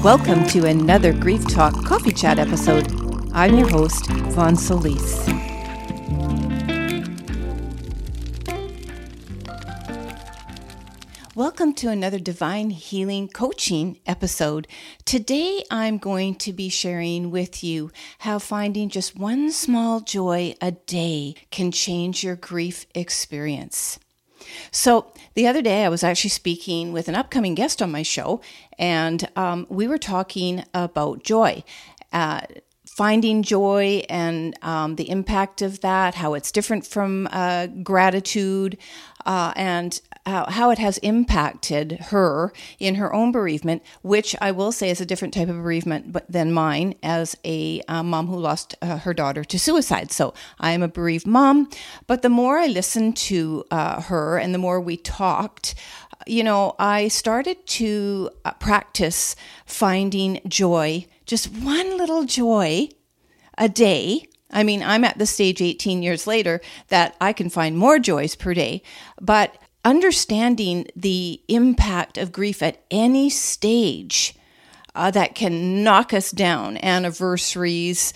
Welcome to another Grief Talk Coffee Chat episode. I'm your host, Vaughn Solis. Welcome to another Divine Healing Coaching episode. Today I'm going to be sharing with you how finding just one small joy a day can change your grief experience. So the other day I was actually speaking with an upcoming guest on my show, and we were talking about joy. Finding joy and the impact of that, how it's different from gratitude, and how it has impacted her in her own bereavement, which I will say is a different type of bereavement than mine as a mom who lost her daughter to suicide. So I am a bereaved mom, but the more I listened to her and the more we talked, I started to practice finding joy, just one little joy a day. I mean, I'm at the stage 18 years later that I can find more joys per day, but understanding the impact of grief at any stage that can knock us down, anniversaries,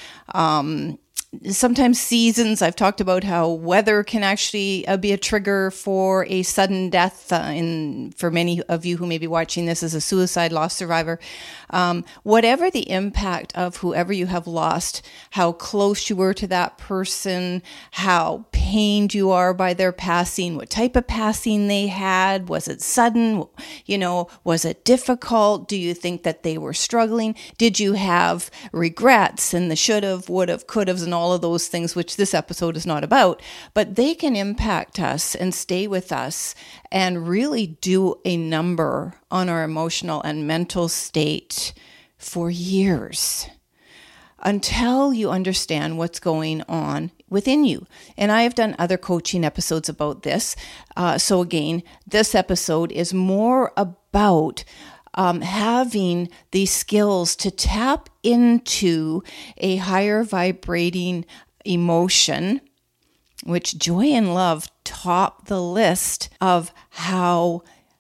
sometimes seasons. I've talked about how weather can actually be a trigger for a sudden death. For many of you who may be watching this as a suicide loss survivor, whatever the impact of whoever you have lost, how close you were to that person, how pained you are by their passing, what type of passing they had, was it sudden, was it difficult, do you think that they were struggling, did you have regrets and the should have, would have, could have, and all of those things, which this episode is not about, but they can impact us and stay with us and really do a number on our emotional and mental state for years until you understand what's going on within you. And I have done other coaching episodes about this. So again, this episode is more about having the skills to tap into a higher vibrating emotion, which joy and love top the list of how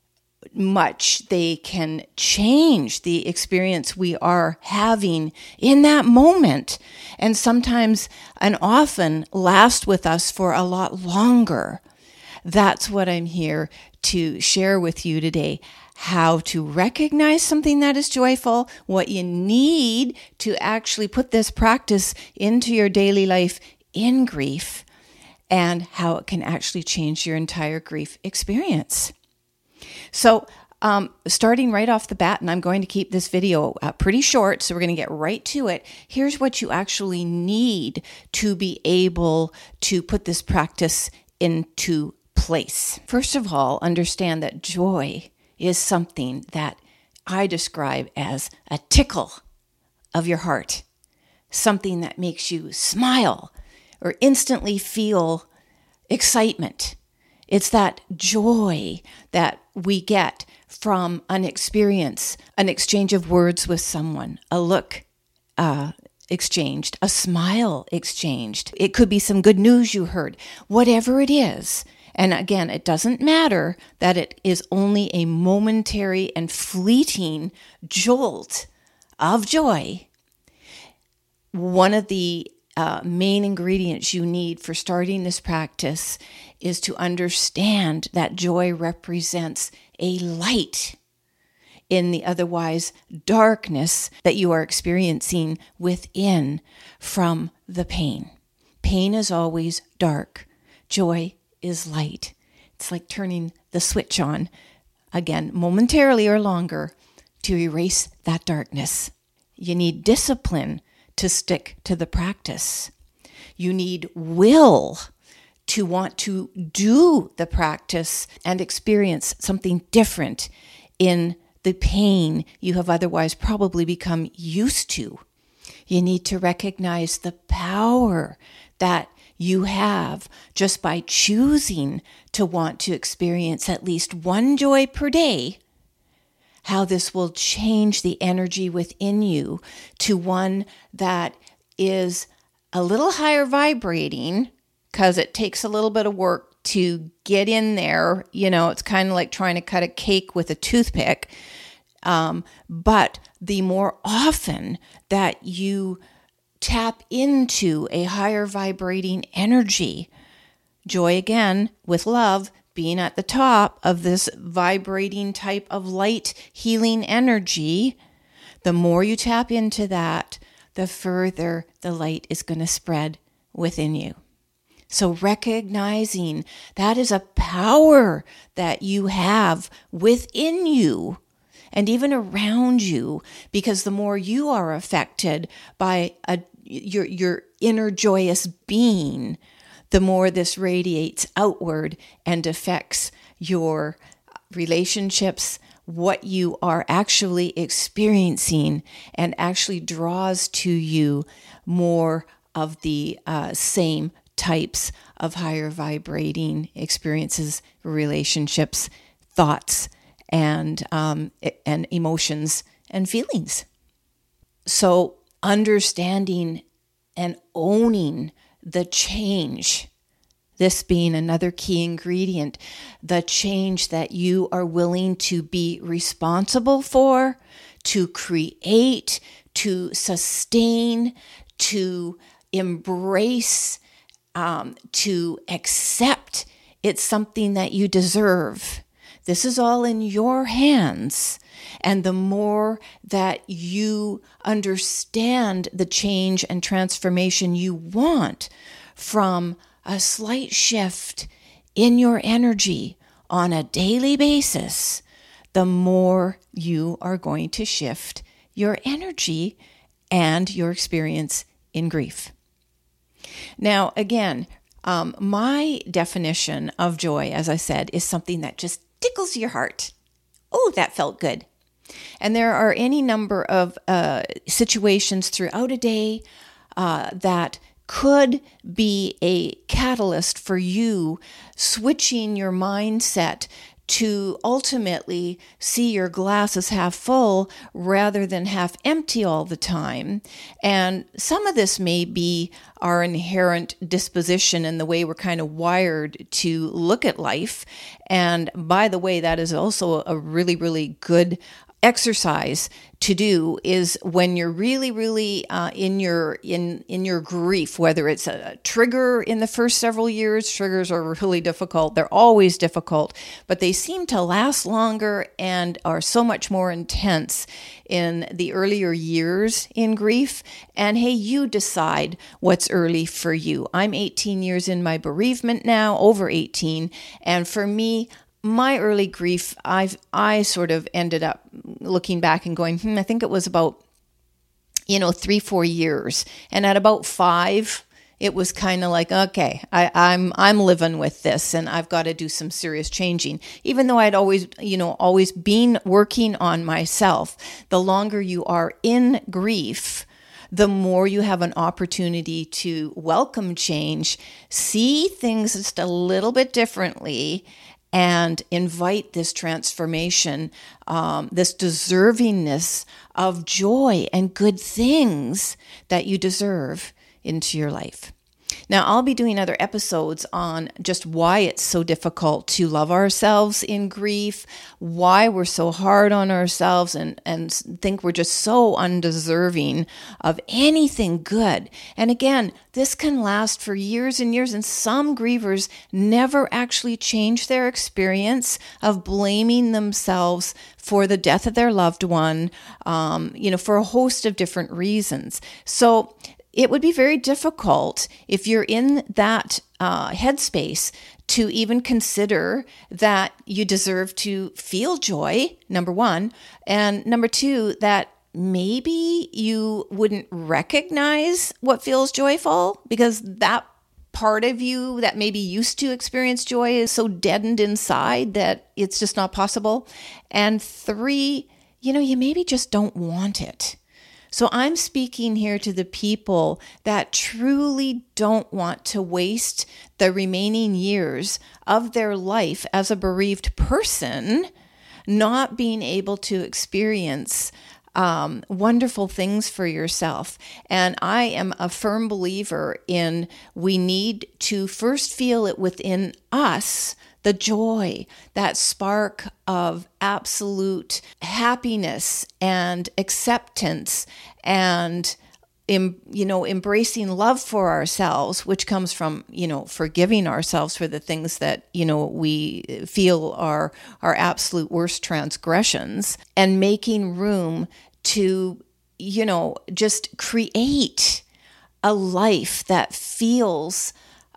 much they can change the experience we are having in that moment, and sometimes and often last with us for a lot longer. That's what I'm here to share with you today. How to recognize something that is joyful, what you need to actually put this practice into your daily life in grief, and how it can actually change your entire grief experience. So, starting right off the bat, and I'm going to keep this video pretty short, so we're going to get right to it. Here's what you actually need to be able to put this practice into place. First of all, understand that joy is something that I describe as a tickle of your heart, something that makes you smile or instantly feel excitement. It's that joy that we get from an experience, an exchange of words with someone, a look exchanged, a smile exchanged. It could be some good news you heard, whatever it is. And again, it doesn't matter that it is only a momentary and fleeting jolt of joy. One of the main ingredients you need for starting this practice is to understand that joy represents a light in the otherwise darkness that you are experiencing within from the pain. Pain is always dark. Joy is light. It's like turning the switch on, again, momentarily or longer, to erase that darkness. You need discipline to stick to the practice. You need will to want to do the practice and experience something different in the pain you have otherwise probably become used to. You need to recognize the power that you have just by choosing to want to experience at least one joy per day, how this will change the energy within you to one that is a little higher vibrating, because it takes a little bit of work to get in there. It's kind of like trying to cut a cake with a toothpick. But the more often that you tap into a higher vibrating energy, joy again with love being at the top of this vibrating type of light healing energy, the more you tap into that, the further the light is going to spread within you. So recognizing that is a power that you have within you and even around you, because the more you are affected by your inner joyous being, the more this radiates outward and affects your relationships, what you are actually experiencing, and actually draws to you more of the same types of higher vibrating experiences, relationships, thoughts, and emotions and feelings. So understanding and owning the change, this being another key ingredient, the change that you are willing to be responsible for, to create, to sustain, to embrace, to accept. It's something that you deserve. This is all in your hands. And the more that you understand the change and transformation you want from a slight shift in your energy on a daily basis, the more you are going to shift your energy and your experience in grief. Now, again, my definition of joy, as I said, is something that just tickles your heart. Oh, that felt good. And there are any number of situations throughout a day that could be a catalyst for you switching your mindset to ultimately see your glass as half full rather than half empty all the time. And some of this may be our inherent disposition and the way we're kind of wired to look at life. And by the way, that is also a really, really good exercise to do, is when you're really in your grief, whether it's a trigger in the first several years. Triggers are really difficult. They're always difficult, but they seem to last longer and are so much more intense in the earlier years in grief. And hey, you decide what's early for you. I'm 18 years in my bereavement now, over 18, and for me, my early grief, I sort of ended up looking back and going, I think it was about, 3-4 years. And at about 5, it was kind of like, okay, I'm living with this and I've got to do some serious changing. Even though I'd always been working on myself, the longer you are in grief, the more you have an opportunity to welcome change, see things just a little bit differently, and invite this transformation, this deservingness of joy and good things that you deserve into your life. Now, I'll be doing other episodes on just why it's so difficult to love ourselves in grief, why we're so hard on ourselves and think we're just so undeserving of anything good. And again, this can last for years and years, and some grievers never actually change their experience of blaming themselves for the death of their loved one, for a host of different reasons. So it would be very difficult if you're in that headspace to even consider that you deserve to feel joy, number one, and number two, that maybe you wouldn't recognize what feels joyful because that part of you that maybe used to experience joy is so deadened inside that it's just not possible. And 3, you maybe just don't want it. So I'm speaking here to the people that truly don't want to waste the remaining years of their life as a bereaved person, not being able to experience wonderful things for yourself. And I am a firm believer in we need to first feel it within us, the joy, that spark of absolute happiness and acceptance and embracing love for ourselves, which comes from, forgiving ourselves for the things that, we feel are our absolute worst transgressions, and making room to, just create a life that feels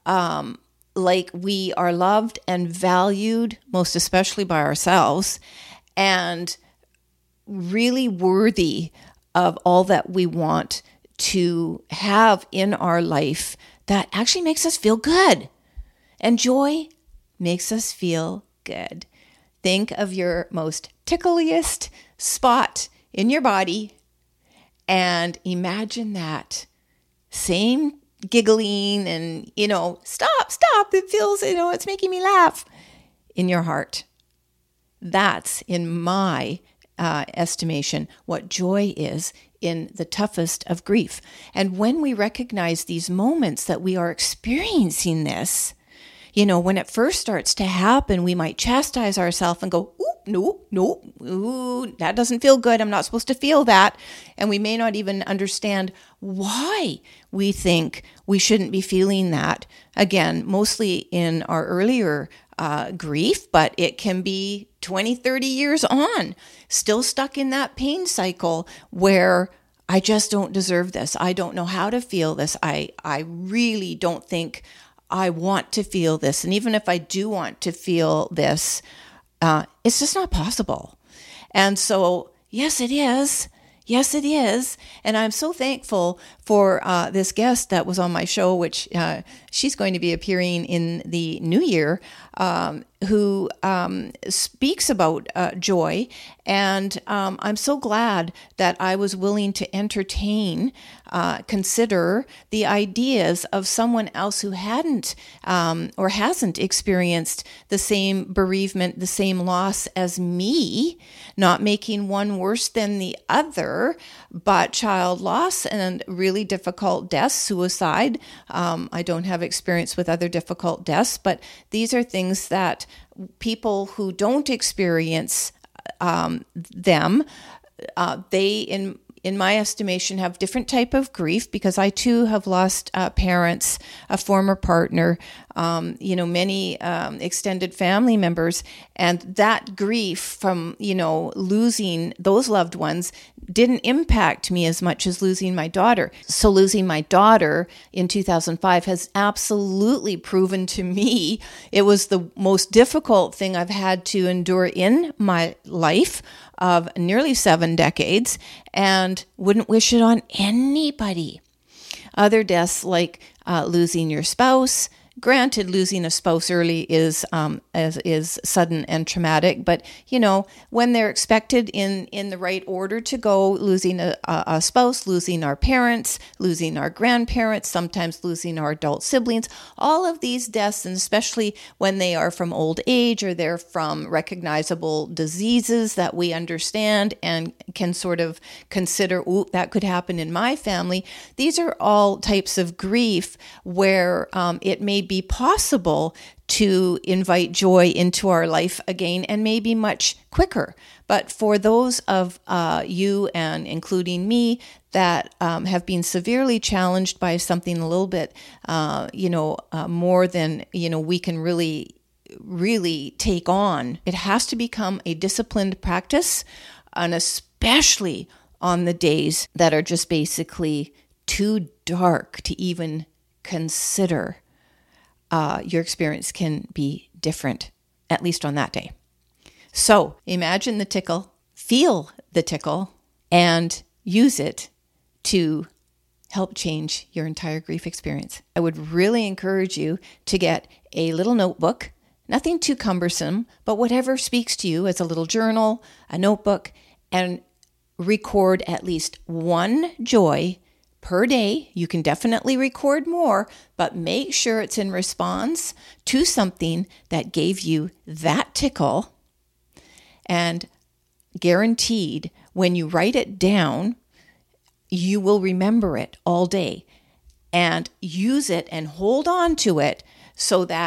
like we are loved and valued, most especially by ourselves, and really worthy of all that we want to have in our life that actually makes us feel good. And joy makes us feel good. Think of your most tickliest spot in your body and imagine that same giggling and, stop, it feels, it's making me laugh in your heart. That's, in my estimation, what joy is in the toughest of grief. And when we recognize these moments that we are experiencing this, when it first starts to happen, we might chastise ourselves and go, no, that doesn't feel good. I'm not supposed to feel that. And we may not even understand why we think we shouldn't be feeling that. Again, mostly in our earlier grief, but it can be 20, 30 years on, still stuck in that pain cycle where I just don't deserve this. I don't know how to feel this. I really don't think I want to feel this. And even if I do want to feel this, it's just not possible. And so, yes, it is. Yes, it is. And I'm so thankful for this guest that was on my show, which she's going to be appearing in the new year, who speaks about joy. And I'm so glad that I was willing to consider the ideas of someone else who hadn't or hasn't experienced the same bereavement, the same loss as me, not making one worse than the other, but child loss and really difficult deaths, suicide. I don't have experience with other difficult deaths, but these are things that people who don't experience them, they, in my estimation, have different type of grief, because I too have lost parents, a former partner, many extended family members, and that grief from, losing those loved ones didn't impact me as much as losing my daughter. So losing my daughter in 2005 has absolutely proven to me it was the most difficult thing I've had to endure in my life of nearly 7 decades, and wouldn't wish it on anybody. Other deaths like losing your spouse. Granted, losing a spouse early is sudden and traumatic, but when they're expected in the right order to go, losing a spouse, losing our parents, losing our grandparents, sometimes losing our adult siblings, all of these deaths, and especially when they are from old age or they're from recognizable diseases that we understand and can sort of consider, that could happen in my family. These are all types of grief where it may be possible to invite joy into our life again, and maybe much quicker. But for those of you, and including me, that have been severely challenged by something a little bit, more than we can really take on, it has to become a disciplined practice, and especially on the days that are just basically too dark to even consider. Your experience can be different, at least on that day. So imagine the tickle, feel the tickle, and use it to help change your entire grief experience. I would really encourage you to get a little notebook, nothing too cumbersome, but whatever speaks to you, as a little journal, a notebook, and record at least one joy per day. You can definitely record more, but make sure it's in response to something that gave you that tickle. And guaranteed, when you write it down, you will remember it all day and use it and hold on to it so that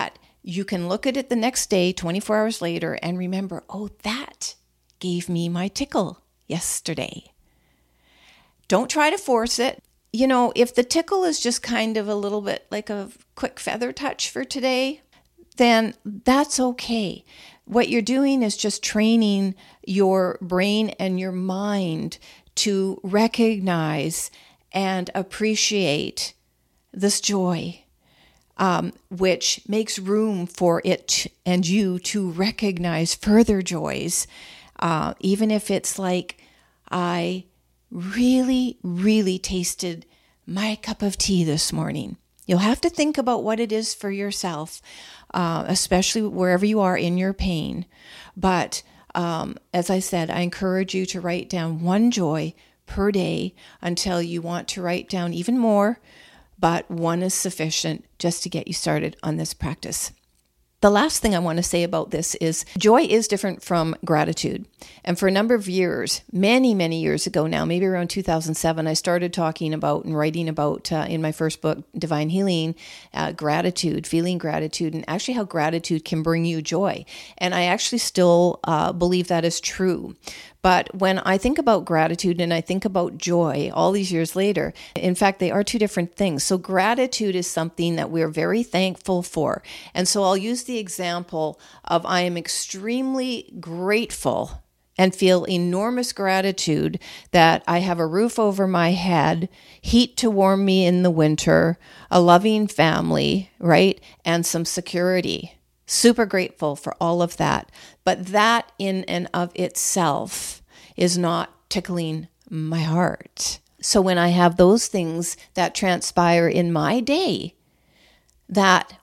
you can look at it the next day, 24 hours later, and remember, oh, that gave me my tickle yesterday. Don't try to force it. If the tickle is just kind of a little bit like a quick feather touch for today, then that's okay. What you're doing is just training your brain and your mind to recognize and appreciate this joy, which makes room for it and you to recognize further joys, even if it's like, I really, really tasted my cup of tea this morning. You'll have to think about what it is for yourself, especially wherever you are in your pain. But as I said, I encourage you to write down one joy per day until you want to write down even more, but one is sufficient just to get you started on this practice. The last thing I want to say about this is joy is different from gratitude. And for a number of years, many, many years ago now, maybe around 2007, I started talking about and writing about in my first book, Divine Healing, gratitude, feeling gratitude, and actually how gratitude can bring you joy. And I actually still believe that is true. But when I think about gratitude and I think about joy all these years later, in fact, they are two different things. So gratitude is something that we're very thankful for. And so I'll use the example of I am extremely grateful and feel enormous gratitude that I have a roof over my head, heat to warm me in the winter, a loving family, right? And some security. Super grateful for all of that. But that in and of itself is not tickling my heart. So when I have those things that transpire in my day, that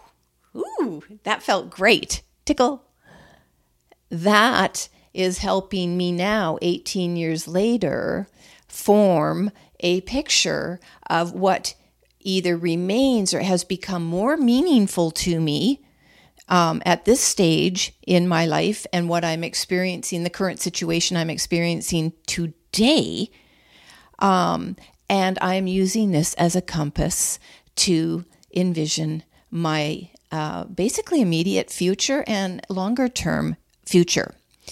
felt great. Tickle. That is helping me now, 18 years later, form a picture of what either remains or has become more meaningful to me at this stage in my life and what I'm experiencing, the current situation I'm experiencing today. And I'm using this as a compass to envision my basically immediate future and longer term future.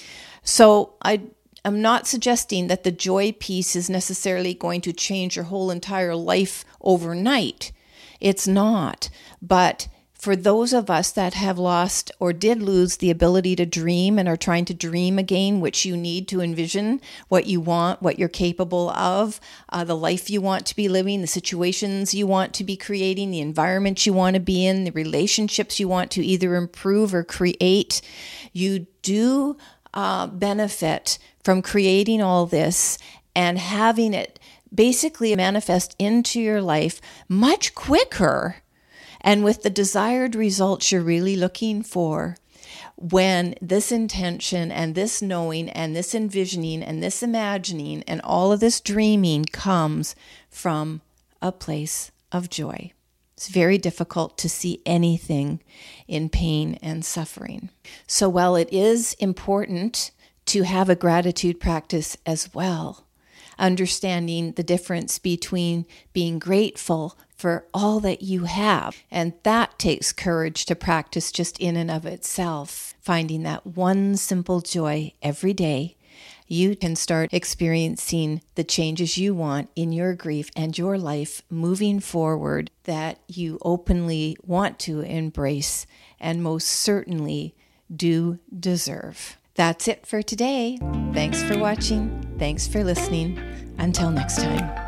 So I'm not suggesting that the joy piece is necessarily going to change your whole entire life overnight. It's not. But for those of us that have lost or did lose the ability to dream and are trying to dream again, which you need to envision what you want, what you're capable of, the life you want to be living, the situations you want to be creating, the environment you want to be in, the relationships you want to either improve or create, you do benefit from creating all this and having it basically manifest into your life much quicker and with the desired results you're really looking for when this intention and this knowing and this envisioning and this imagining and all of this dreaming comes from a place of joy. It's very difficult to see anything in pain and suffering. So while it is important to have a gratitude practice as well, understanding the difference between being grateful for all that you have, and that takes courage to practice just in and of itself, finding that one simple joy every day, you can start experiencing the changes you want in your grief and your life moving forward that you openly want to embrace and most certainly do deserve. That's it for today. Thanks for watching. Thanks for listening. Until next time.